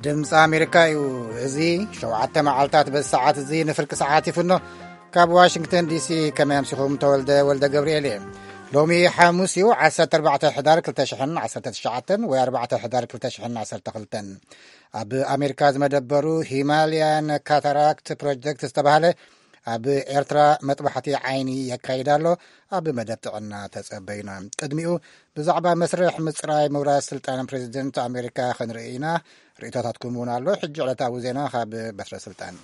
ድምፂ ኣሜሪካ እዩ። እዚ 7 መዓልታት በሰዓት እዚ ንፍርቂ ሰዓት ይፍኖ ካብ ዋሽንግተን ዲሲ ከመይ ኣምሲኹም ተወልደ ወልደ ገብርኤል እየ። ሎሚ ሓሙስ እዩ 14 ሕዳር 2019 ወይ 4 ሕዳር 2012 ኣብ ኣሜሪካ ዝመደበሩ ሂማልያን ካታራክት ፕሮጀክት ዝተባሃለ ኣብ ኤርትራ መጥባሕቲ ዓይኒ የካይዳ ኣሎ። ኣብ መደብ ጥዕና ተጸበይና ቅድሚኡ ብዛዕባ መስርሕ ምጽራይ ምውራስ ስልጣን ፕሬዚደንት ኣሜሪካ ክንርኢ ኢና። ርእቶታትኩም እውን ኣሎ። ሕጂ ዕለታዊ ዜና ካብ በትረ ስልጣን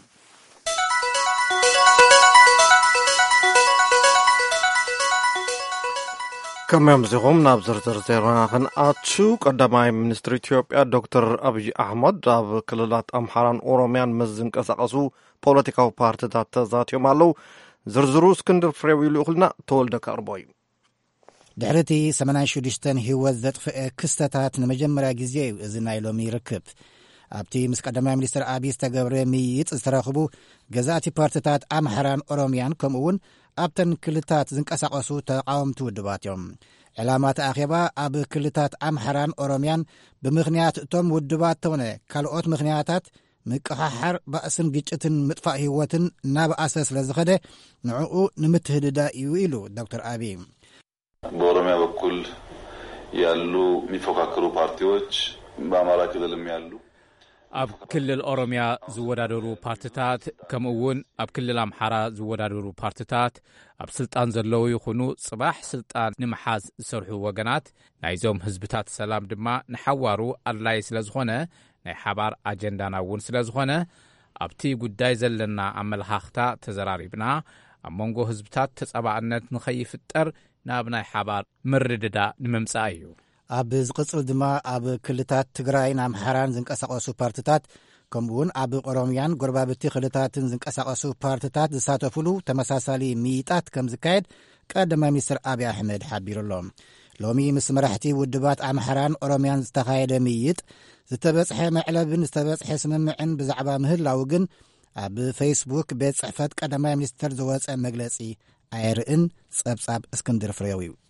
ከመይ ኣምሲኹም ናብ ዝርዝር ዜና ክንኣቱ። ቀዳማይ ሚኒስትር ኢትዮጵያ ዶክተር ኣብይ ኣሕመድ ኣብ ክልላት ኣምሓራን ኦሮምያን ምስ ዝንቀሳቐሱ ፖለቲካዊ ፓርቲታት ተዛትዮም ኣለዉ። ዝርዝሩ እስክንድር ፍሬው ኢሉ ይኽእልና ተወልደ ከቕርቦ እዩ። ድሕርቲ 86 ህይወት ዘጥፍአ ክስተታት ንመጀመርያ ግዜ እዩ እዚ ናይ ሎሚ ይርክብ። ኣብቲ ምስ ቀዳማይ ሚኒስትር ኣብይ ዝተገብረ ምይይጥ ዝተረኽቡ ገዛእቲ ፓርቲታት ኣምሓራን ኦሮምያን ከምኡ እውን ኣብተን ክልታት ዝንቀሳቐሱ ተቃወምቲ ውድባት እዮም። ዕላማት ኣኼባ ኣብ ክልታት ኣምሓራን ኦሮምያን ብምኽንያት እቶም ውድባት ተውነ ካልኦት ምኽንያታት ምቅሓሓር ባእስን ግጭትን ምጥፋእ ህይወትን እናብኣሰ ስለ ዝኸደ ንዕኡ ንምትህድዳ እዩ ኢሉ ዶክተር ኣብይ። በኦሮሚያ በኩል ያሉ የሚፎካከሩ ፓርቲዎች በአማራ ክልልም ያሉ ኣብ ክልል ኦሮሚያ ዝወዳደሩ ፓርቲታት ከምኡውን ኣብ ክልል ኣምሓራ ዝወዳደሩ ፓርቲታት ኣብ ስልጣን ዘለዉ ይኹኑ ጽባሕ ስልጣን ንምሓዝ ዝሰርሑ ወገናት ናይዞም ህዝብታት ሰላም ድማ ንሓዋሩ ኣድላይ ስለ ዝኾነ ናይ ሓባር ኣጀንዳና እውን ስለ ዝኾነ ኣብቲ ጉዳይ ዘለና ኣመለኻኽታ ተዘራሪብና ኣብ መንጎ ህዝብታት ተጸባዕነት ንኸይፍጠር ናብ ናይ ሓባር ምርድዳ ንምምጻእ እዩ። ኣብ ዝቕጽል ድማ ኣብ ክልታት ትግራይን ኣምሓራን ዝንቀሳቐሱ ፓርቲታት ከምኡውን ኣብ ኦሮምያን ጎረባብቲ ክልታትን ዝንቀሳቐሱ ፓርቲታት ዝሳተፍሉ ተመሳሳሊ ምይጣት ከም ዝካየድ ቀዳማይ ሚኒስትር ኣብይ ኣሕመድ ሓቢሩሎም። ሎሚ ምስ መራሕቲ ውድባት ኣምሓራን ኦሮምያን ዝተኻየደ ምይጥ ዝተበጽሐ መዕለብን ዝተበጽሐ ስምምዕን ብዛዕባ ምህላው ግን ኣብ ፌስቡክ ቤት ጽሕፈት ቀዳማይ ሚኒስትር ዝወፀ መግለጺ ኣይርእን። ጸብጻብ እስክንድር ፍሬው እዩ።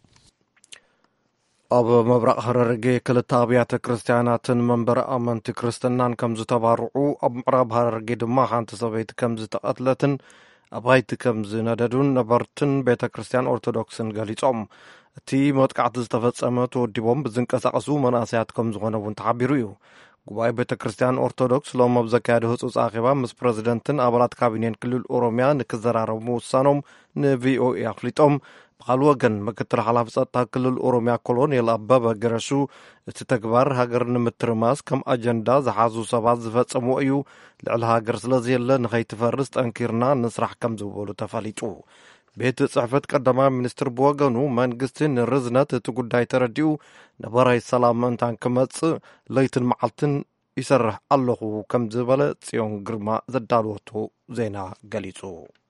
ኣብ መብራቕ ሃረርጌ ክልተ ኣብያተ ክርስቲያናትን መንበረ ኣመንቲ ክርስትናን ከም ዝተባርዑ ኣብ ምዕራብ ሃረርጌ ድማ ሓንቲ ሰበይቲ ከም ዝተቐትለትን ኣባይቲ ከም ዝነደዱን ነበርትን ቤተ ክርስቲያን ኦርቶዶክስን ገሊጾም። እቲ መጥቃዕቲ ዝተፈጸመ ተወዲቦም ብዝንቀሳቐሱ መናእሰያት ከም ዝኾነ እውን ተሓቢሩ እዩ። ጉባኤ ቤተ ክርስቲያን ኦርቶዶክስ ሎም ኣብ ዘካየደ ህፁፅ ኣኼባ ምስ ፕረዚደንትን ኣባላት ካቢኔን ክልል ኦሮምያ ንክዘራረቡ ምውሳኖም ንቪኦኤ ኣፍሊጦም። ብኻል ወገን ምክትል ሓላፊ ጸጥታ ክልል ኦሮምያ ኮሎኔል ኣበበ ገረሱ እቲ ተግባር ሃገር ንምትርማስ ከም ኣጀንዳ ዝሓዙ ሰባት ዝፈጸምዎ እዩ፣ ልዕሊ ሃገር ስለዘየለ ንኸይትፈርስ ጠንኪርና ንስራሕ ከም ዝበሉ ተፈሊጡ። ቤት ጽሕፈት ቀዳማይ ሚኒስትር ብወገኑ መንግስቲ ንርዝነት እቲ ጉዳይ ተረዲኡ ነበራይ ሰላም ምእንታን ክመጽእ ለይትን መዓልትን ይሰርሕ ኣለኹ ከም ዝበለ ጽዮን ግርማ ዘዳልወቱ ዜና ገሊጹ።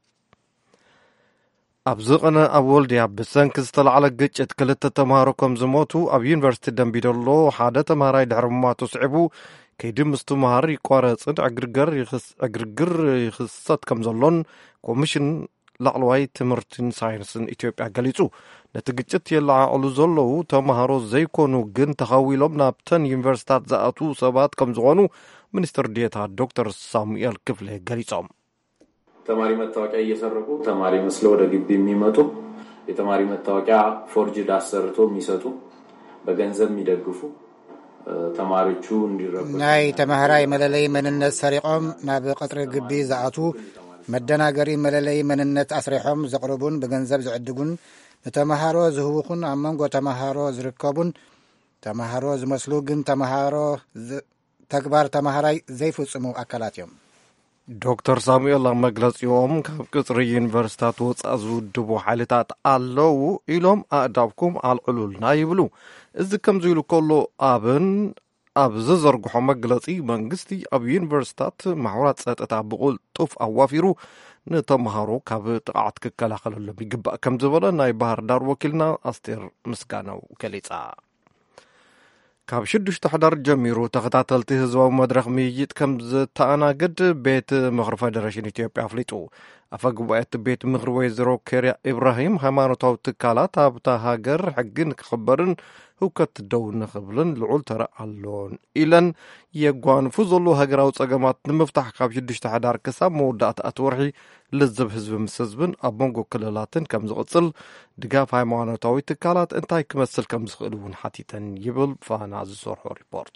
ኣብ ዝቕነ ኣብ ወልድያ ብሰንኪ ዝተለዓለ ግጭት ክልተ ተምሃሮ ከም ዝሞቱ ኣብ ዩኒቨርሲቲ ደንቢዶሎ ሓደ ተምሃራይ ድሕሪ ምሟቱ ስዒቡ ከይዲ ምስ ትምሃር ይቋረጽን ዕግርግር ይኽሰት ከም ዘሎን ኮሚሽን ላዕለዋይ ትምህርትን ሳይንስን ኢትዮጵያ ገሊጹ። ነቲ ግጭት የለዓዕሉ ዘለዉ ተምሃሮ ዘይኮኑ ግን ተኸዊሎም ናብተን ዩኒቨርሲታት ዝኣቱ ሰባት ከም ዝኾኑ ሚኒስትር ዴኤታ ዶክተር ሳሙኤል ክፍሌ ገሊጾም። ተማሪ መታወቂያ እየሰረቁ ተማሪ መስለው ወደ ግቢ የሚመጡ የተማሪ መታወቂያ ፎርጅድ አሰርቶ የሚሰጡ በገንዘብ የሚደግፉ ተማሪዎቹ እንዲረበሹ ናይ ተማሃራይ መለለይ መንነት ሰሪቆም ናብ ቀጥሪ ግቢ ዝኣቱ መደናገሪ መለለይ መንነት ኣስሪሖም ዘቕርቡን ብገንዘብ ዝዕድጉን ንተማሃሮ ዝህቡኹን ኣብ መንጎ ተማሃሮ ዝርከቡን ተማሃሮ ዝመስሉ ግን ተማሃሮ ተግባር ተማሃራይ ዘይፍጽሙ ኣካላት እዮም። ዶክተር ሳሙኤል ኣብ መግለጺኦም ካብ ቅጽሪ ዩኒቨርሲታት ወፃእ ዝውድቡ ሓይልታት ኣለዉ ኢሎም ኣእዳብኩም ኣልዕሉልና ይብሉ። እዚ ከምዚ ኢሉ ከሎ ኣብ ዝዘርግሖ መግለጺ መንግስቲ ኣብ ዩኒቨርሲታት ማሕበራት ጸጥታ ብቕልጡፍ ኣዋፊሩ ንተምሃሮ ካብ ጥቃዓት ክከላኸለሎም ይግባእ ከም ዝበለ ናይ ባህር ዳር ወኪልና ኣስቴር ምስጋናው ገሊጻ። ካብ 6 ሕዳር ጀሚሩ ተኸታተልቲ ህዝባዊ መድረኽ ምይይጥ ከም ዝተኣናገድ ቤት ምኽሪ ፌደሬሽን ኢትዮጵያ ኣፍሊጡ። ኣፈ ጉባኤት ቤት ምኽሪ ወይዘሮ ኬርያ ኢብራሂም ሃይማኖታዊ ትካላት ኣብታ ሃገር ሕጊ ንክኽበርን ህውከት ደው ንኽብልን ልዑል ተረኣሎን ኢለን የጓንፉ ዘሎ ሃገራዊ ጸገማት ንምፍታሕ ካብ 6 ሕዳር ክሳብ መወዳእታ ኣትወርሒ ልዝብ ህዝቢ ምስ ህዝብን ኣብ መንጎ ክልላትን ከም ዝቕጽል ድጋፍ ሃይማኖታዊ ትካላት እንታይ ክመስል ከም ዝኽእል እውን ሓቲተን ይብል ፋና ዝሰርሖ ሪፖርት።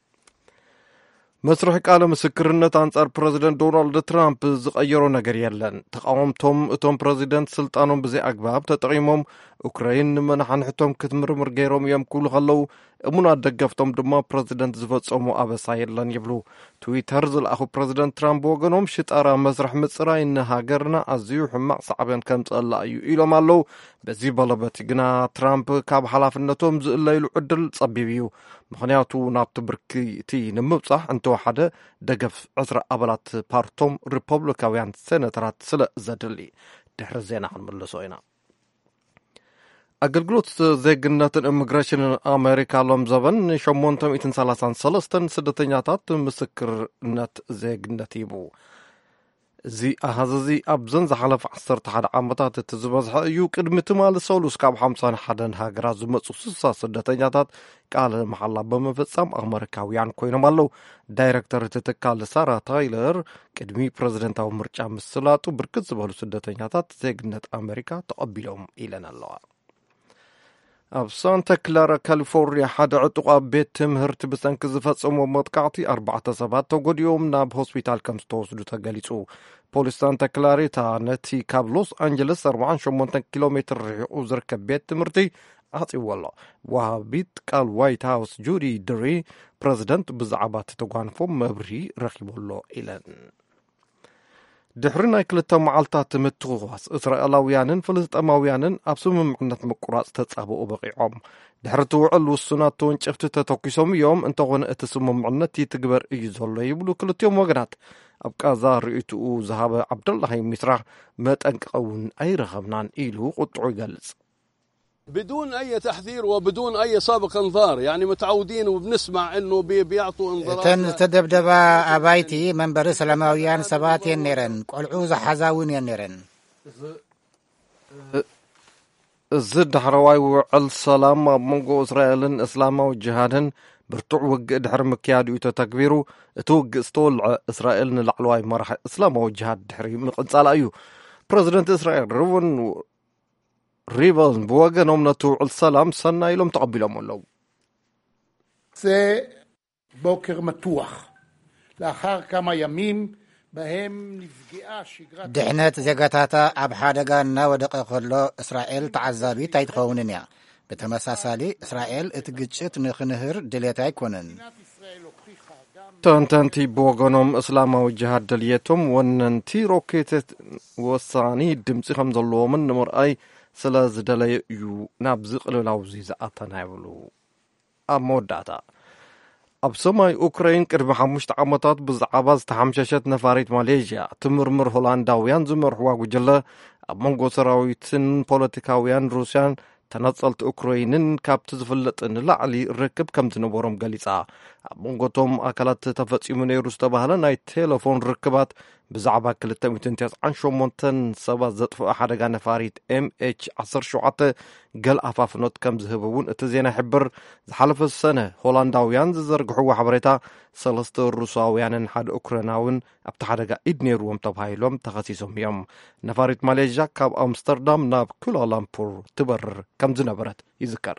መስርሕ ቃለ ምስክርነት አንጻር ፕሬዚደንት ዶናልድ ትራምፕ ዝቀየሮ ነገር የለን። ተቃወምቶም እቶም ፕሬዚደንት ስልጣኖም ብዘይ ኣግባብ ተጠቂሞም ኡክራይን ንመናሕንሕቶም ክትምርምር ገይሮም እዮም ክብሉ ከለው እሙናት ደገፍቶም ድማ ፕሬዚደንት ዝፈጸሙ ኣበሳ የለን ይብሉ። ትዊተር ዝለኣኹ ፕሬዚደንት ትራምፕ ወገኖም ሽጣራ መስርሕ ምጽራይ ንሃገርና ኣዝዩ ሕማቕ ሳዕብን ከምፀላ እዩ ኢሎም ኣለው። በዚ በለበት ግና ትራምፕ ካብ ሓላፍነቶም ዝእለይሉ ዕድል ጸቢብ እዩ። ምክንያቱ ናብቲ ብርክቲ ንምብጻሕ እንተወሓደ ደገፍ 20 ኣባላት ፓርቶም ሪፐብሊካውያን ሴነተራት ስለ ዘድሊ ድሕሪ ዜና ክንምልሶ ኢና። ኣገልግሎት ዜግነትን ኢሚግሬሽንን ኣሜሪካ ሎም ዘበን 833 ስደተኛታት ምስክርነት ዜግነት ሂቡ። እዚ ኣሃዚ ኣብዘን ዝሓለፈ 11 ዓመታት እቲ ዝበዝሐ እዩ። ቅድሚ ትማሊ ሰሉስ ካብ 51 ሃገራት ዝመፁ 60 ስደተኛታት ቃለ መሓላ ብምፍጻም ኣሜሪካውያን ኮይኖም ኣለው። ዳይረክተር እቲ ትካል ሳራ ታይለር ቅድሚ ፕሬዚደንታዊ ምርጫ ምስላጡ ብርክት ዝበሉ ስደተኛታት ዜግነት ኣሜሪካ ተቐቢሎም ኢለን ኣለዋ። ኣብ ሳንታ ክላራ ካሊፎርኒያ ሓደ ዕጡቕ ኣብ ቤት ትምህርቲ ብሰንኪ ዝፈጸሞ መጥቃዕቲ 4 ሰባት ተጎዲኦም ናብ ሆስፒታል ከም ዝተወስዱ ተገሊጹ። ፖሊስ ሳንታ ክላሪታ ነቲ ካብ ሎስ አንጀለስ 48 ኪሎ ሜትር ርሒቑ ዝርከብ ቤት ትምህርቲ ኣጽይዎ ኣሎ። ወሃቢት ቃል ዋይት ሃውስ ጁዲ ድሪ ፕሬዚደንት ብዛዕባ ተጓንፎም መብሪ ረኺቦሎ ኢለን። ድሕሪ ናይ 2 መዓልታት ምትኽኻስ እስራኤላውያንን ፍልስጤማውያንን ኣብ ስምምዕነት ምቁራጽ ተጻብኡ በቂዖም። ድሕሪ ትውዕል ውሱናት ተወንጨፍቲ ተተኪሶም እዮም። እንተኾነ እቲ ስምምዕነት ይትግበር እዩ ዘሎ ይብሉ ክልቲኦም ወገናት። ኣብ ቃዛ ርእይትኡ ዝሃበ ዓብደላሂ ሚስራህ መጠንቀውን ኣይረኸብናን ኢሉ ቁጥዑ ይገልጽ። بدون أي تحذير وبدون أي سابق انذار يعني متعودين وبنسمع إنه بيعطوا انذارات. تدبدب أبايتي منبر سلاماويان سبات ينيرن قلعوز حزاون ينيرن زد حرواي وعل سلام منقو إسرائيل إسلاما وجهادن برتوع وقع دحر مكيادو تتكبيرو توقع استولع إسرائيل نلعلواي مرح إسلاما وجهاد دحري من قنصال أيو بريزيدنت إسرائيل ሪቨን ብወገኖም ነትውዕል ሰላም ሰና ኢሎም ተቐቢሎም ኣለዉ። זה בוקר מתוח לאחר כמה ימים בהם נפגעה שגרת ድሕነት ዜጋታታ ኣብ ሓደጋ እናወደቐ ከሎ እስራኤል ተዓዛቢት ኣይትኸውንን እያ። ብተመሳሳሊ እስራኤል እቲ ግጭት ንኽንህር ድሌት ኣይኮነን። ተንተንቲ ብወገኖም እስላማዊ ጅሃድ ድልየቶም ወነንቲ ሮኬት ወሳኒ ድምፂ ከም ዘለዎምን ንምርኣይ ስለ ዝደለየ እዩ ናብዚ ቅልውላውዚ ዝኣተና ይብሉ። ኣብ መወዳእታ ኣብ ሰማይ ኡክራይን ቅድሚ 5 ዓመታት ብዛዕባ ዝተሓምሸሸት ነፋሪት ማሌዥያ ትምርምር ሆላንዳውያን ዝመርሕዋ ጉጅለ ኣብ መንጎ ሰራዊትን ፖለቲካውያን ሩስያን ተነጸልቲ ኡክራይንን ካብቲ ዝፍለጥ ንላዕሊ ርክብ ከም ዝነበሮም ገሊጻ። ኣብ መንጎቶም ኣካላት ተፈጺሙ ነይሩ ዝተባህለ ናይ ቴሌፎን ርክባት ብዛዕባ 298 ሰባት ዘጥፍኦ ሓደጋ ነፋሪት MH17 ገል ኣፋፍኖት ከም ዝህብ እውን እቲ ዜና ይሕብር። ዝሓለፈ ሰነ ሆላንዳውያን ዝዘርግሕዎ ሓበሬታ 3 ሩሳውያንን ሓደ ኡክራይናውን ኣብቲ ሓደጋ ኢድ ነይሩዎም ተባሂሎም ተኸሲሶም እዮም። ነፋሪት ማሌዥያ ካብ ኣምስተርዳም ናብ ኩላላምፑር ትበርር ከም ዝነበረት ይዝከር።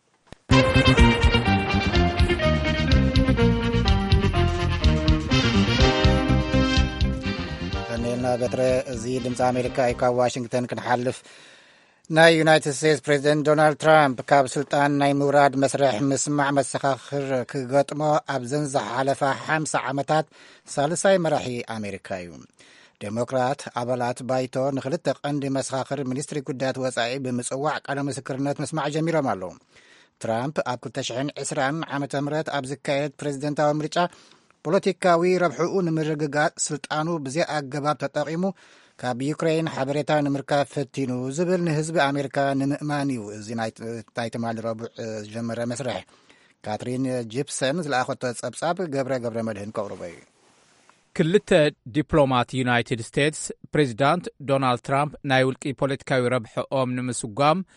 በትረ እዚ ድምፂ ኣሜሪካ ካብ ዋሽንግተን ክንሓልፍ ናይ ዩናይትድ ስቴትስ ፕሬዚደንት ዶናልድ ትራምፕ ካብ ስልጣን ናይ ምውራድ መስርሕ ምስማዕ መሰኻኽር ክገጥሞ ኣብዘን ዝሓለፈ 50 ዓመታት ሳልሳይ መራሒ ኣሜሪካ እዩ። ዴሞክራት ኣባላት ባይቶ ንክልተ ቀንዲ መሰኻኽር ሚኒስትሪ ጉዳያት ወፃኢ ብምጽዋዕ ቃለ ምስክርነት ምስማዕ ጀሚሮም ኣለዉ። ትራምፕ ኣብ 2020 ዓመተ ምህረት ኣብ ዝካየድ ፕሬዚደንታዊ ምርጫ ፖለቲካዊ ረብሕኡ ንምርግጋጽ ስልጣኑ ብዘይ ኣገባብ ተጠቒሙ ካብ ዩክራይን ሓበሬታ ንምርካብ ፈቲኑ ዝብል ንህዝቢ ኣሜሪካ ንምእማን እዩ። እዚ ናይ ትማሊ ረቡዕ ዝጀመረ መስርሕ ካትሪን ጂፕሰን ዝለኣኸቶ ጸብጻብ ገብረ መድህን ከቕርቦ እዩ። ክልተ ዲፕሎማት ዩናይትድ ስቴትስ ፕሬዚዳንት ዶናልድ ትራምፕ ናይ ውልቂ ፖለቲካዊ ረብሕኦም ንምስጓም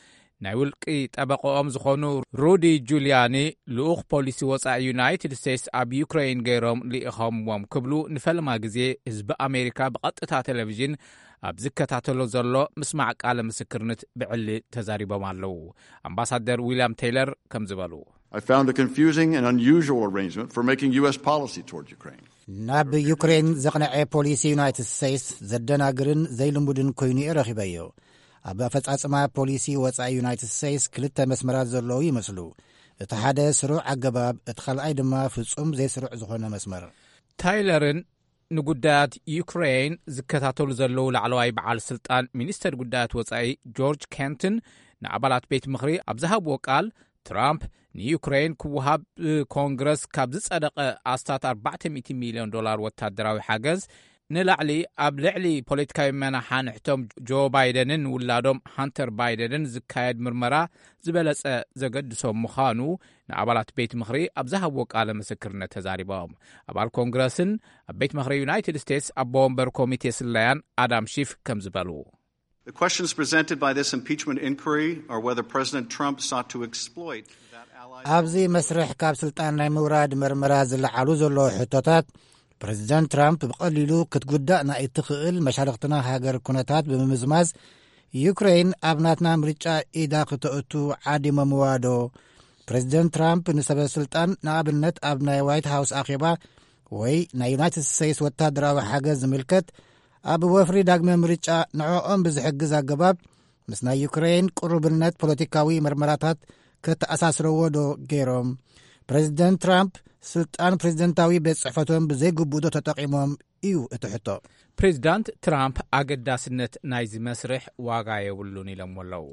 ናይ ውልቂ ጠበቆኦም ዝኾኑ ሩዲ ጁሊያኒ ልኡኽ ፖሊሲ ወፃኢ ዩናይትድ ስቴትስ ኣብ ዩክሬን ገይሮም ልኢኸምዎም ክብሉ ንፈልማ ግዜ ህዝቢ ኣሜሪካ ብቐጥታ ቴሌቭዥን ኣብ ዝከታተሎ ዘሎ ምስማዕ ቃለ ምስክርነት ብዕሊ ተዛሪቦም ኣለዉ። ኣምባሳደር ዊልያም ቴይለር ከም ዝበሉ I found a confusing and unusual arrangement for making U.S. policy towards Ukraine. ናብ ዩክሬን ዘቕንዐ ፖሊሲ ዩናይትድ ስቴትስ ዘደናግርን ዘይልሙድን ኮይኑ ረኺበዮ። ኣብ ኣፈጻጽማ ፖሊሲ ወፃኢ ዩናይትድ ስቴትስ ክልተ መስመራት ዘለዉ ይመስሉ። እቲ ሓደ ስሩዕ ኣገባብ፣ እቲ ካልኣይ ድማ ፍጹም ዘይስሩዕ ዝኾነ መስመር። ታይለርን ንጉዳያት ዩክሬን ዝከታተሉ ዘለዉ ላዕለዋይ በዓል ስልጣን ሚኒስተር ጉዳያት ወፃኢ ጆርጅ ኬንትን ንኣባላት ቤት ምኽሪ ኣብ ዝሃብዎ ቃል ትራምፕ ንዩክሬን ክወሃብ ኮንግረስ ካብ ዝጸደቐ ኣስታት $400 ሚልዮን ወታደራዊ ሓገዝ ንላዕሊ ኣብ ልዕሊ ፖለቲካዊ መናሓንሕቶም ጆ ባይደንን ውላዶም ሃንተር ባይደንን ዝካየድ ምርመራ ዝበለጸ ዘገድሶም ምዃኑ ንኣባላት ቤት ምኽሪ ኣብ ዝሃብዎ ቃለ ምስክርነት ተዛሪቦም። ኣባል ኮንግረስን ኣብ ቤት ምኽሪ ዩናይትድ ስቴትስ ኣቦ ወንበር ኮሚቴ ስለያን ኣዳም ሺፍ ከም ዝበሉ The questions presented by this impeachment inquiry are whether President Trump sought to exploit that ally. ኣብዚ መስርሕ ካብ ስልጣን ናይ ምውራድ መርመራ ዝለዓሉ ዘለዉ ሕቶታት ፕሬዚደንት ትራምፕ ብቐሊሉ ክትጉዳእ ናይ እትኽእል መሻርክትና ሃገር ኩነታት ብምምዝማዝ ዩክሬን ኣብ ናትና ምርጫ ኢዳ ክትእቱ ዓዲሞምዋዶ። ፕሬዚደንት ትራምፕ ንሰበ ስልጣን ንኣብነት ኣብ ናይ ዋይት ሃውስ ኣኼባ ወይ ናይ ዩናይትድ ስቴትስ ወታደራዊ ሓገዝ ዝምልከት ኣብ ወፍሪ ዳግመ ምርጫ ንዕኦም ብዝሕግዝ ኣገባብ ምስ ናይ ዩክሬን ቁርብነት ፖለቲካዊ መርመራታት ከተኣሳስረዎ ዶ ገይሮም? ፕሬዚደንት ትራምፕ ስልጣን ፕሬዚደንታዊ ቤት ጽሕፈቶም ብዘይግቡዶ ተጠቒሞም እዩ እቲ ሕቶ። ፕሬዚዳንት ትራምፕ ኣገዳስነት ናይዚ መስርሕ ዋጋ የብሉን ኢሎም ኣለዉ።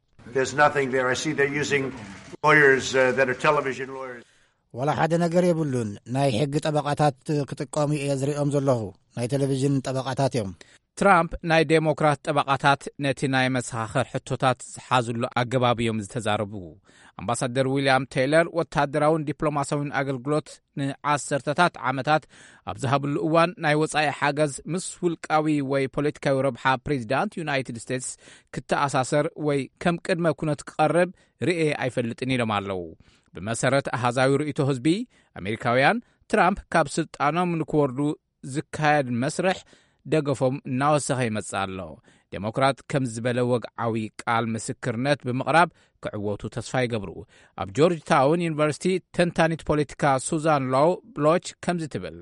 ዋላ ሓደ ነገር የብሉን። ናይ ሕጊ ጠበቓታት ክጥቀሙ እየ ዝሪኦም ዘለኹ። ናይ ቴሌቭዥን ጠበቓታት እዮም። ትራምፕ ናይ ዴሞክራት ጠበቓታት ነቲ ናይ መሰኻኸር ሕቶታት ዝሓዙሉ ኣገባብ እዮም ዝተዛረቡ። ኣምባሳደር ዊልያም ቴይለር ወታደራውን ዲፕሎማሲያውን ኣገልግሎት ንዓሰርተታት ዓመታት ኣብ ዝሃብሉ እዋን ናይ ወፃኢ ሓገዝ ምስ ውልቃዊ ወይ ፖለቲካዊ ረብሓ ፕሬዚዳንት ዩናይትድ ስቴትስ ክተኣሳሰር ወይ ከም ቅድመ ኩነት ክቐርብ ርኤ ኣይፈልጥን ኢሎም ኣለዉ። ብመሰረት ኣሃዛዊ ርእቶ ህዝቢ ኣሜሪካውያን ትራምፕ ካብ ስልጣኖም ንክወርዱ ዝካየድ መስርሕ ደገፎም እናወሰኸ ይመጽእ ኣሎ። ዴሞክራት ከም ዝበለ ወግዓዊ ቃል ምስክርነት ብምቕራብ ክዕወቱ ተስፋ ይገብሩ። ኣብ ጆርጅ ታውን ዩኒቨርሲቲ ተንታኒት ፖለቲካ ሱዛን ሎው ብሎች ከምዚ ትብል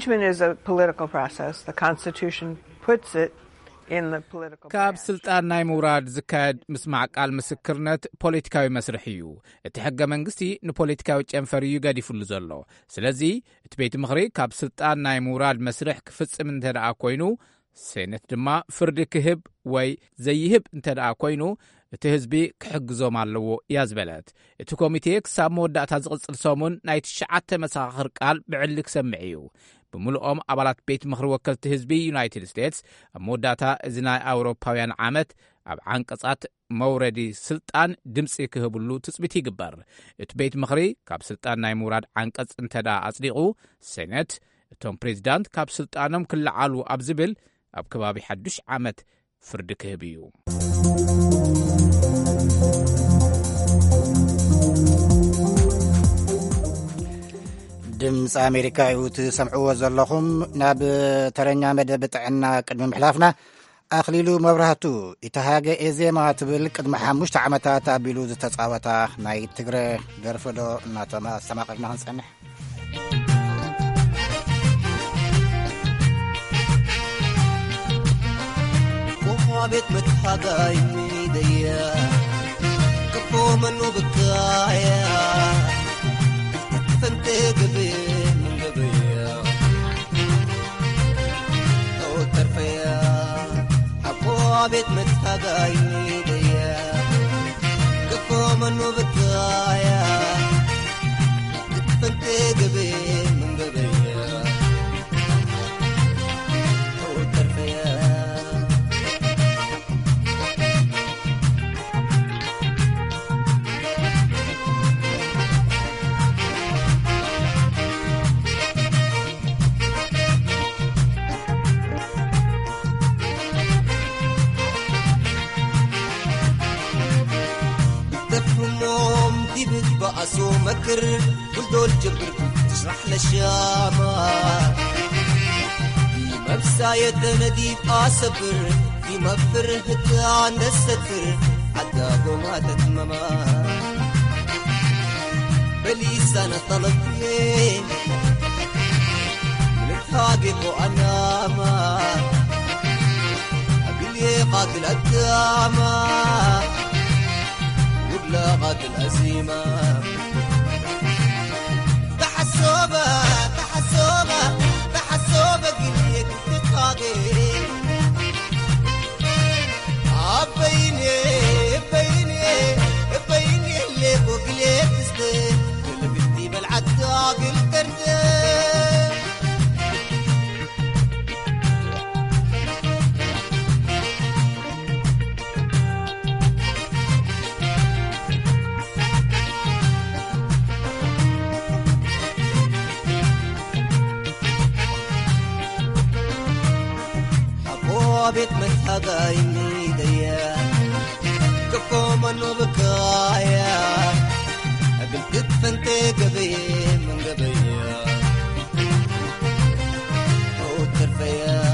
ካብ ስልጣን ናይ ምውራድ ዝካየድ ምስማዕ ቃል ምስክርነት ፖለቲካዊ መስርሕ እዩ። እቲ ሕገ መንግስቲ ንፖለቲካዊ ጨንፈር እዩ ገዲፉሉ ዘሎ። ስለዚ እቲ ቤት ምኽሪ ካብ ስልጣን ናይ ምውራድ መስርሕ ክፍጽም እንተ ደኣ ኮይኑ ሴነት ድማ ፍርዲ ክህብ ወይ ዘይህብ እንተ ደኣ ኮይኑ እቲ ህዝቢ ክሕግዞም ኣለዎ እያ ዝበለት። እቲ ኮሚቴ ክሳብ መወዳእታ ዝቕጽል ሰሙን ናይ 9 መሰኻኽር ቃል ብዕሊ ክሰምዕ እዩ። ብምልኦም ኣባላት ቤት ምኽሪ ወከልቲ ህዝቢ ዩናይትድ ስቴትስ ኣብ መወዳእታ እዚ ናይ ኣውሮፓውያን ዓመት ኣብ ዓንቀጻት መውረዲ ስልጣን ድምፂ ክህብሉ ትጽቢት ይግበር። እቲ ቤት ምኽሪ ካብ ስልጣን ናይ ምውራድ ዓንቀጽ እንተ ደኣ ኣጽዲቑ ሴነት እቶም ፕሬዚዳንት ካብ ስልጣኖም ክለዓሉ ኣብ ዝብል ኣብ ከባቢ 1 ዓመት ፍርዲ ክህብ እዩ። ድምፂ ኣሜሪካ እዩ ትሰምዕዎ ዘለኹም። ናብ ተረኛ መደብ ጥዕና ቅድሚ ምሕላፍና ኣኽሊሉ መብራህቱ ኢተሃገ ኤዜማ ትብል ቅድሚ 5 ዓመታት ኣቢሉ ዝተጻወታ ናይ ትግረ ደርፈዶ እናተማቐልና ክንጸንሕ ቤት መትሓጋይ ሚደያ ክፎ መኑ ብካያ ፈንቴ ግብ ምን ግብያ ኦ ተርፈያ አቦ ቤት መትሓጋይ ሚደያ ክፎ መኑ ብካያ ፈንቴ ግብ ምን ግብያ ኦ ተርፈያ أسو مكر ولدول جبر تشرح للشامة في مبسايد نديب أصبر في مفره عن الستر حتى ما تتمما بليسان طلبي نتحاقق أنا ما أقلي قاتل الدامة وبلا قاتل أزيمة تحسوبة تحسوبة تحسوبة قلي تتحاقق أبيني أبيني أبيني اللي بقلي تستي كل بنتي بالعداق التردي بيت متحقايني ديا كفو منو بكايا قلت تفنتي قبي من قبيا وترفيا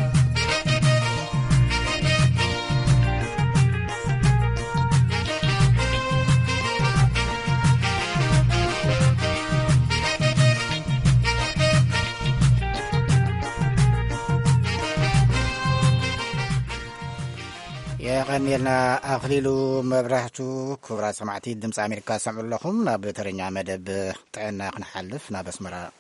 غنينا أخليلو مبرهتو كبرى سمعتي دمس أمريكا سمعوا لكم نابترنيا مدب طعنا نحلف نابس مرا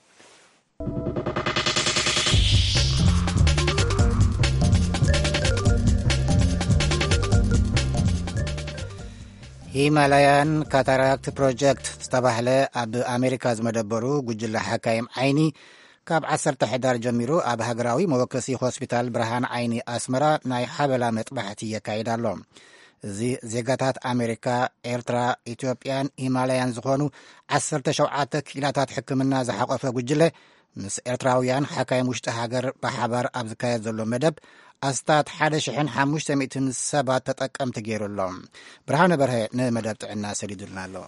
هيمالايان كاتاراكت بروجكت استباحله أب أمريكا زمدبرو قجل حكايم عيني كاب 10 حدار جميرو أب هاجراوي موكسي هوسبيتال برهان عيني أسمرا ناي حبلا مطبحتي يكايدالو زيغاتات أمريكا إيرترا إثيوبيان هيمالايان زخونو 17 كيلاتات حكمنا زحقفه قجله مس إيرتراويان حكايم وشت هاجر بحبر أب زكاية زلو مدب أستاد 1500 سبات تتقم تغيرلهم برهان برهي نمدب طعنا سريدلنا له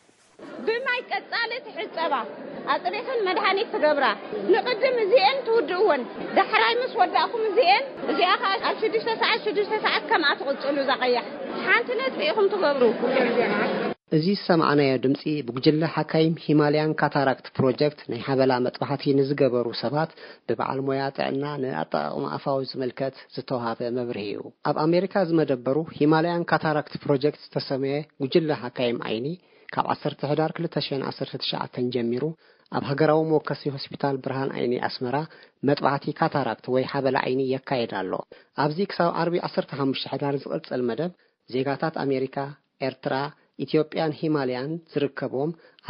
بما يقطالت حصبا اطريخن مدحانيت تغبرا نقدم زين تودون دحراي مس وداكم زين زياخ على 6 ساعات كما تقصلوا زقيح حانتنت فيكم تغبروا እዚ ሰማዕናዮ ድምጺ ብጉጅለ ሓካይም ሂማላያን ካታራክት ፕሮጀክት ናይ ሓበላ መጥባሕቲ ንዝገበሩ ሰባት በበዓል ሞያ ጥዕና ንኣጠቃቅማ ኣፋዊ ዝመልከት ዝተዋሃበ መብርሂ እዩ ኣብ ኣሜሪካ ዝመደበሩ ሂማላያን ካታራክት ፕሮጀክት ዝተሰመየ ጉጅለ ሓካይም ዓይኒ ካብ 10 ሕዳር 2019 ጀሚሩ ኣብ ሃገራዊ ሞከሲ ሆስፒታል ብርሃን ዓይኒ ኣስመራ መጥባሕቲ ካታራክት ወይ ሓበላ ዓይኒ የካይድ ኣሎ ኣብዚ ክሳብ ዓርቢ 15 ሕዳር ዝቕጽል መደብ ዜጋታት ኣሜሪካ ኤርትራ ኢትዮጵያን ሂማላያን ዝርከቦም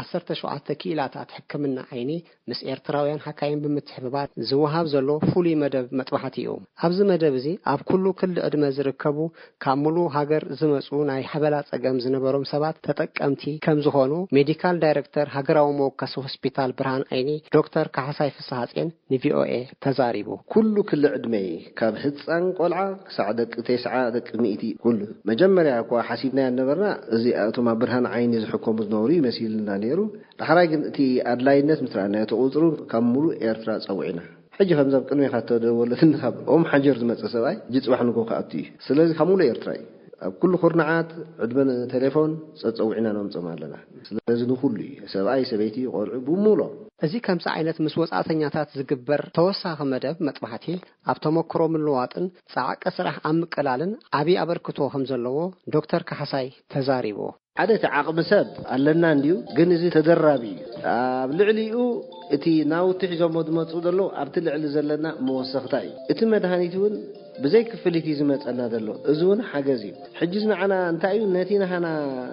17 ኪላታት ሕክምና ዓይኒ ምስ ኤርትራውያን ሓካይም ብምትሕብባር ዝወሃብ ዘሎ ፍሉይ መደብ መጥባሕቲ እዩ ኣብዚ መደብ እዚ ኣብ ኩሉ ክልል ዕድመ ዝርከቡ ካብ ሙሉእ ሃገር ዝመጹ ናይ ሓበላ ጸገም ዝነበሮም ሰባት ተጠቀምቲ ከም ዝኾኑ ሜዲካል ዳይሬክተር ሃገራዊ መወከሲ ሆስፒታል ብርሃን ዓይኒ ዶክተር ካሕሳይ ፍስሓጽን ንቪኦኤ ተዛሪቡ ኩሉ ክልል ዕድመ ካብ ህፃን ቆልዓ ክሳዕ ደቂ 9 ደቂ 100 ኩሉ መጀመርያ እኳ ሓሲብና ያነበርና እዚ ኣቶም ብርሃን ዓይኒ ዝሕከሙ ዝነበሩ ይመስልና ነይሩ ድሕራይ ግን እቲ ኣድላይነት ምትራና ተቆጽሩ ካብ ሙሉእ ኤርትራ ጸውዒና ሕጂ ከምዛ ቅድሜ ካተደወለትን ካብ ኦም ሓጀር ዝመጸ ሰብኣይ ጅጽባሕ ንጎ ካኣቱ ስለዚ ካብ ሙሉእ ኤርትራ ኣብ ኩሉ ኩርናዓት ዕድመን ቴሌፎን ጸውዒና ነምጽም ኣለና ስለዚ ንኹሉ ሰብኣይ ሰበይቲ ቆልዑ ብሙሉ እዚ ከምዚ ዓይነት ምስ ወጻእተኛታት ዝግበር ተወሳኺ መደብ መጥባሕቲ ኣብ ተመክሮ ምልዋጥን ጻዕቀ ስራሕ ኣብ ምቅላልን ዓቢ ኣበርክቶ ከም ዘለዎ ዶክተር ካሕሳይ ተዛሪቡ ሓደ ተዓቅም ሰብ ኣለና እንዲዩ ግን እዚ ተደራቢ ኣብ ልዕሊኡ እቲ ናውቲ ሒዞም ዝመጹ ዘሎ ኣብቲ ልዕሊ ዘለና መወሰኽታ እዩ እቲ መድሃኒት እውን ብዘይ ክፍሊት ዝመጸና ዘሎ እዚ እውን ሓገዝ እዩ ሕጂ ንዓና እንታይ እዩ ነቲ ናሃና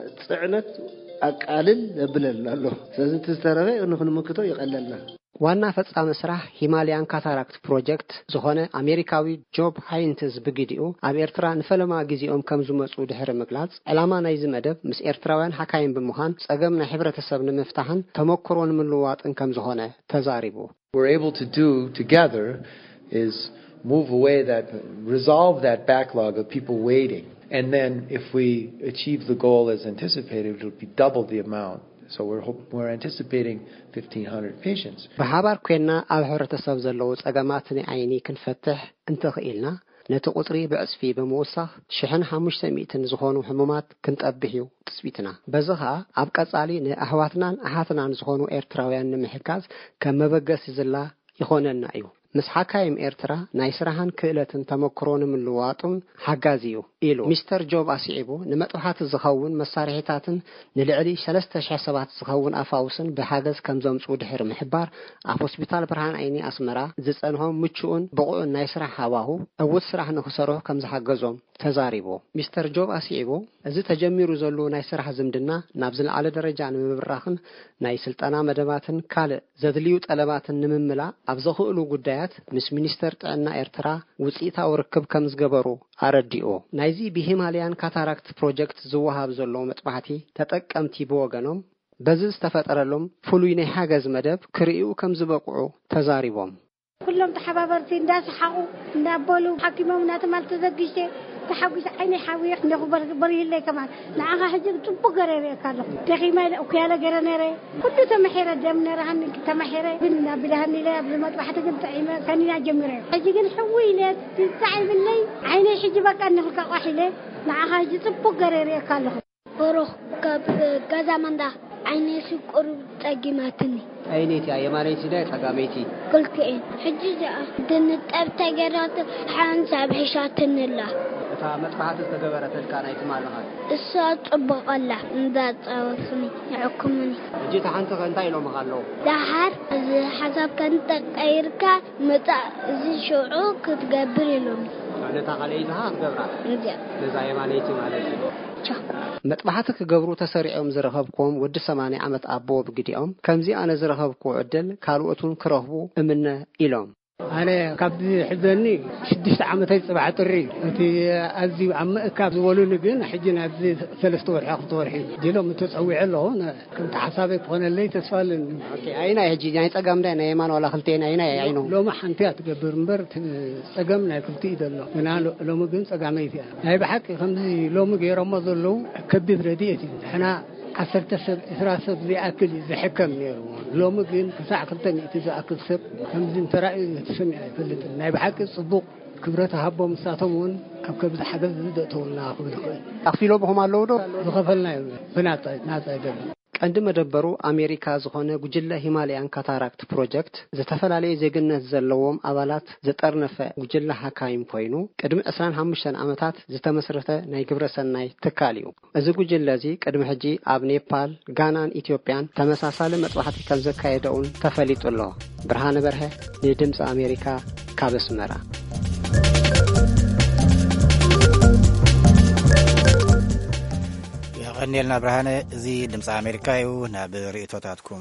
ጽዕነት ኣቃልል ብለልና ኣሎ ስለዚ ተስተረፈ ንኽንምክቶ ይቀለልና ዋና ፈጻሚ ስራሕ ሂማላያን ካታራክት ፕሮጀክት ዝኾነ ኣሜሪካዊ ጆብ ሃይንትስ ብግዲኡ ኣብ ኤርትራ ንፈለማ ግዚኦም ከም ዝመጹ ድሕሪ ምግላጽ ዕላማ ናይዚ መደብ ምስ ኤርትራውያን ሓካይም ብምዃን ጸገም ናይ ሕብረተሰብ ንምፍታሕን ተመክሮ ንምልዋጥን ከም ዝኾነ ተዛሪቡ We're able to do together is move away that resolve that backlog of people waiting And then if we achieve the goal as anticipated, it will be double the amount. So we're anticipating 1,500 patients. بحبار كنا على حرة السبزلو تجمعتني عيني كنفتح انتقلنا نتقطري بأسفي بموسخ شحن 500 زخون حمومات كنت أبهيو تثبيتنا بزها أبقى علي نأحواتنا أحاتنا زخونو إيرتراويان نمحكاز كما بقى زلا يخوننا أيو مسحكايم إيرترا نايسرهان كيلتن تمكرون من لواطم حجازيو إلو مستر جوب أسيعبو نمطوحات الزخون مسارحيتاتن نلعلي 3700 زخون أفاوسن بحاجز كم زمصو دحر محبار أفوسبيتال برهان عيني أسمرا زصنهم مچون بقو نايسرح هواهو أول سرح نخسرو كم زحجزهم تزاريبو مستر جوب أسيعبو እዚ ተጀሚሩ ዘሎ ናይ ስራሕ ዝምድና ናብ ዝለዓለ ደረጃ ንምብራኽን ናይ ስልጠና መደባትን ካልእ ዘድልዩ ጠለባትን ንምምላ ኣብ ዘኽእሉ ጉዳያት ምስ ሚኒስተር ጥዕና ኤርትራ ውጽኢታዊ ርክብ ከም ዝገበሩ ኣረዲኦ ናይዚ ብሂማልያን ካታራክት ፕሮጀክት ዝወሃብ ዘሎ መጥባሕቲ ተጠቀምቲ ብወገኖም በዚ ዝተፈጠረሎም ፍሉይ ናይ ሓገዝ መደብ ክርኢኡ ከም ዝበቁዑ ተዛሪቦም ኩሎም ተሓባበርቲ እንዳስሓቁ እንዳበሉ ሓኪሞም እናተማልተ ዘግይተ تحويس عيني حويق نخبر بريلة كمان نعها حجر تبقى غيره كله تخيمة وكياله غيره كله تمحيرة جمنا رهن تمحيرة بنا بدهني لا قبل ما تروح تجيب تعيمة كاننا جمرة حجر حويلة تتعب اللي عيني حجبك أنه كواحدة نعها حجر تبقى غيره كله بروح كذا من ده عيني سكر تجمعتني عينيتي يا مالتي ده تجمعتي قلت إيه حجر دنت أبتجرات حان سبحشاتن الله فمطبعات استجبرت الكانايت مالها الصوت بقلة ندات أوصني يحكمني جيت حنت غنتاي لو مغالو دحر حسب كنت قيركا متى زي شعوك تقبر لهم أنا تغليها تقبرها لزاي مالتي مطبعاتك قبرو تسريعهم زرخبكم ود 8 عمت أبو بقديهم كمزي أنا زرخبكو عدل كالوتون كرهبو أمنا إلهم أنا كابدي حزني 6 عامات سبعة طري أنت أزي عم كاب زولوني جن حجنا أزي 3 طور 4 طور حين ديلهم متسوي له هنا كنت حسابك هنا اللي تسفل أوكي أين يجي يعني تقام ده نيمان ولا خلتين أين يعينه لو ما حنتيات قبر مبر تقامنا كلتي ده أنا لو ما جن تقاميتي هاي بحكي خمسي لو ما جي رمضان لو كبد رديتي إحنا عصرت إسراسب زي أكل زي حكم لو ممكن ساعة كنتني تجا أكل سب خمسين ترى تسمع كلت نايب حق الصدوق كبرتها هبوا مساتمون أو كبر حدث زدتهم ناخذ أخفي لو بهم على لودو دخلنا بنات عندما دبروا أمريكا زخونة جلة هيماليان كاتاراكت بروجكت زتفلالي زجنة زلوم أولات زترنف جلة حكايم كوينو قدم أسران همشان عمتات زتمسرته نايجبر سناي تكاليو أزوج جلة زي قدم حجي أب نيبال غانان إثيوبيان تمساسال مطبحتي كم زكايدون تفليت الله برهان برها لدمس أمريكا كابس مرا غنيلنا برهانة زي دمس أمريكايو نابري توتاتكم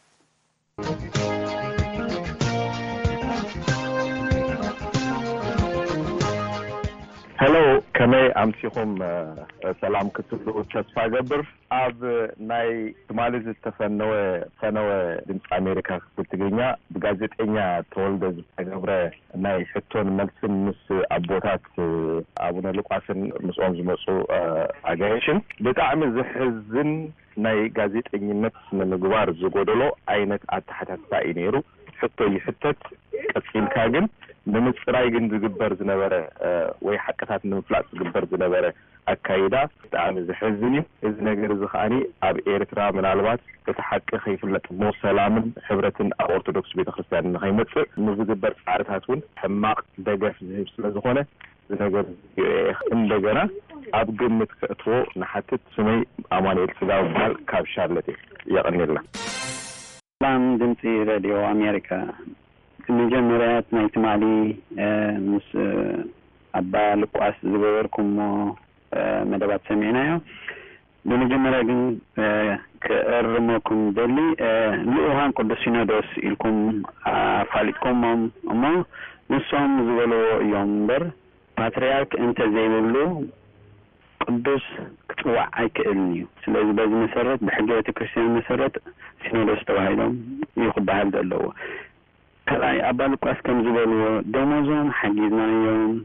هلو كمي أمسيكم سلام كتلو تشفى قبر أب ناي تماليز التفنوة دمس أمريكا كتلقينيا بغازت إنيا تولدز قبر ناي حتون ملسن مس أبوتات أبونا لقاسن مسؤول زمسو أغايشن بتعمل زحزن ناي غازت إنيا نفس من الغوار زغودلو أينت أتحتت سائنيرو حتو يحتت كتفين كاغن بمصراي ግን ዝግበር ዝነበረ ወይ ሓቀታት ንምፍላጥ ዝግበር ዝነበረ አካይዳ በጣም ዝሕዝኒ እዚ ነገር እዚ ኻኒ ኣብ ኤርትራ ምናልባት ተሓቀ ከይፍለጥ ሞ ሰላምን ሕብረትን ኣብ ኦርቶዶክስ ቤተክርስቲያን ንኸይመጽእ ንዝግበር ጻዕርታቱን ሕማቅ ደገፍ ዝህብ ስለዝኾነ ነገር እንደገና ኣብ ግምት ከእትዎ ንሓትት ስመይ አማኑኤል ስጋው ባል ካብ ሻርለቴ ይቀርነላ ሰላም ድምፂ ሬዲዮ አሜሪካ مجمرات نايتمالي مس أبا لقاس زبوركم مدبات سمعناه بمجمرة جن كأرمكم دلي لوهان قدس سينادوس إلكم فالكم أما نصهم زبلو يومبر باتريارك أنت زيبلو قدس كتوع عيكلني سلازم بعض مسارات بحاجات كريستيان مسارات سينادوس توهيدهم يخب هذا اللو كلاي أبالك أسكن زبالو دموزون حجزنا يوم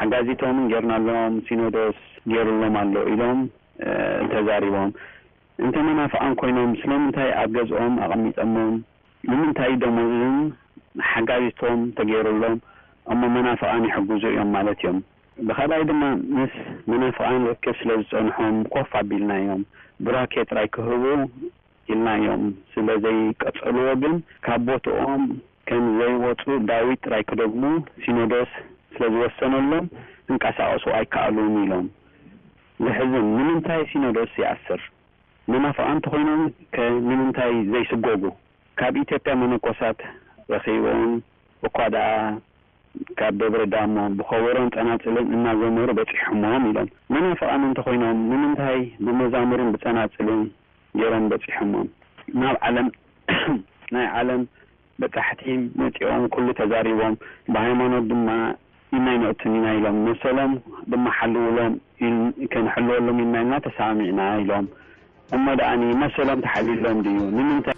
ሓጋዚቶም ጌርናሎም ሲኖዶስ ጌሩሎም ኣሎ ኢሎም ተዛሪቦም እንተ መናፍቃን ኮይኖም ስለምንታይ ኣብ ገዝኦም ኣቐሚጠሞም ንምንታይ ደሞዝን ሓጋዚቶም ተገይሩሎም እሞ መናፍቃን ይሕግዙ እዮም ማለት እዮም ብኻልኣይ ድማ ምስ መናፍቃን ርክብ ስለ ዝፀንሖም ኮፍ ኣቢልናዮም ብራኬት ራይ ክህቡ ኢልናዮም ስለዘይቀፀልዎ ግን ካብ ቦትኦም ከም ዘይወፁ ዳዊት ራይ ክደግሙ ሲኖዶስ ስለዝወሰነሎም እንቀሳቀሱ ኣይከኣሉን ኢሎም ዝሕዝን ንምንታይ ሲኖዶስ ይኣስር መናፍቃን ተኮይኖም ከምንታይ ዘይስጎጉ ካብ ኢትዮጵያ መነኮሳት ረኺቦም እኳ ደኣ ካብ ደብረ ዳሞ ብኸበሮን ፀናፅልን እናዘመሩ በፂሖሞም ኢሎም መናፍቃን እንተኮይኖም ንምንታይ ብመዛሙርን ብፀናፅልን ጌሮም በፂሖሞም ናብ ዓለም ናይ ዓለም በታሕቲ መፂኦም ኩሉ ተዛሪቦም ብሃይማኖት ድማ ይናይነትን ኢና ኢሎም መሰሎም ድማ ሓልውሎም ከንሕልወሎም ይናይና ተሳሚዕና ኢሎም እሞ ደኣኒ መሰሎም ተሓሊሎም ድዩ ንምንታይ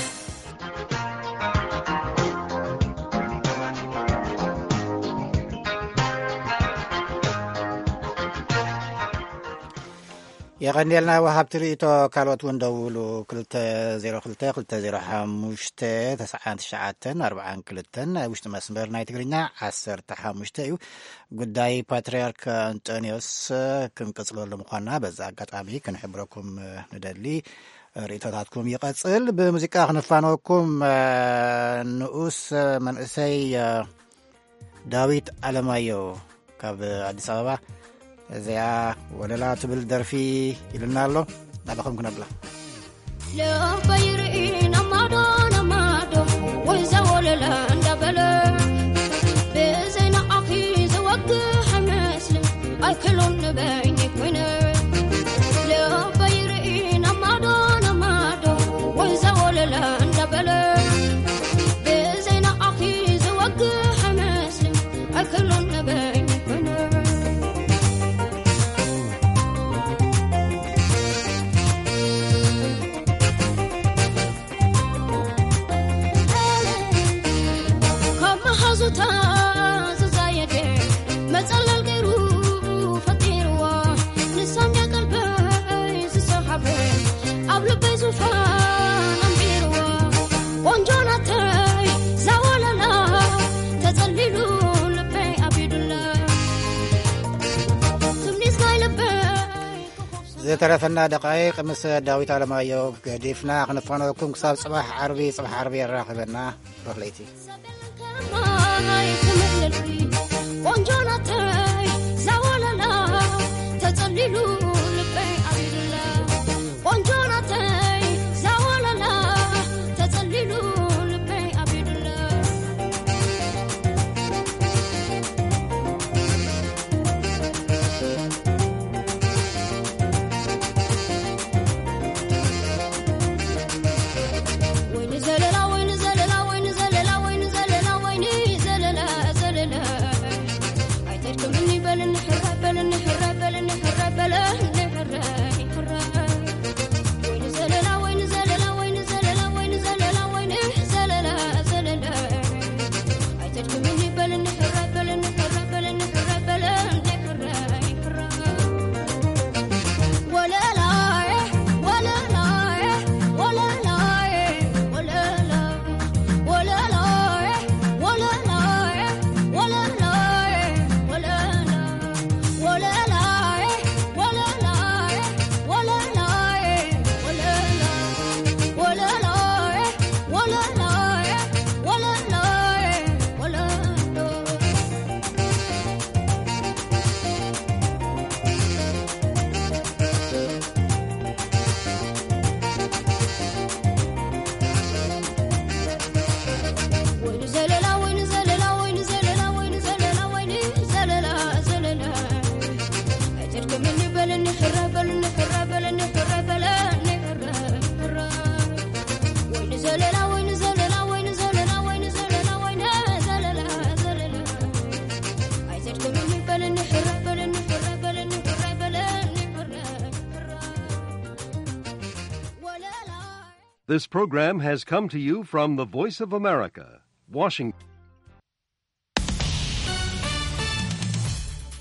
يغنيلنا وهاب تريتو كالوت وندولو 202-205-994 وشت مسمر ناي تغرينا 15 እዩ ጉዳይ ፓትርያርክ አንጦኒዮስ ክንቀጽሎ ለምዃና በዛ አጋጣሚ ክንሕብረኩም ንደሊ ሪቶታትኩም ይቀጽል በሙዚቃ ክንፋኖኩም ንኡስ መንእሰይ ዳዊት አለማየሁ ካብ አዲስ አበባ እዚያ ወለላ ትብል ደርፊ ይልናሎ ናባኹም ክነብላ ለባይሪን አማዶ ናማዶ ወይዛ ወለላ እንዳበለ በዘና አኺ ዘወግህ መስል አይከሎም ንበይኒ ኮይነ ለባይሪን አማዶ ናማዶ ወይዛ ወለላ እንዳበለ በዘና አኺ ዘወግህ መስል አይከሎም ንበይኒ ኮይነ زوتا زايده مصلل غيرو فطيروا نسامع قلبي زصحبه ابل بزوفان امبيروا وانجوناتي زاولنا تزللوا لبي ابيدلا تمنيس لبي زترفنا دقائق مس داويت علمايو قديفنا خنفانوكم صباح صباح عربي راقبنا بغليتي ማይ ተመለልኩ ወንጆናተይ ዘወለላ ተጸልሉ ልበይ አቢድላ ወንጆናተይ ዘወለላ ተጸልሉ ልበይ አቢድላ ወይን ዘለላ ወይን ዘለላ ወይን ዘለላ ወይን ዘለላ This program has come to you from the Voice of America, Washington.